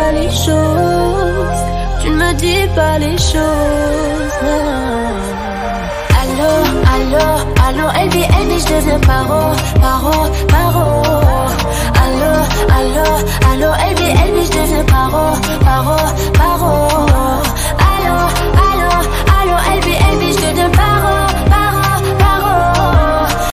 pas les choses. Tu ne me dis pas les choses. Allô, allô, allô, elle dit, je deviens paro, paro, paro. Allô, allô, allô, elle dit, je deviens paro, paro.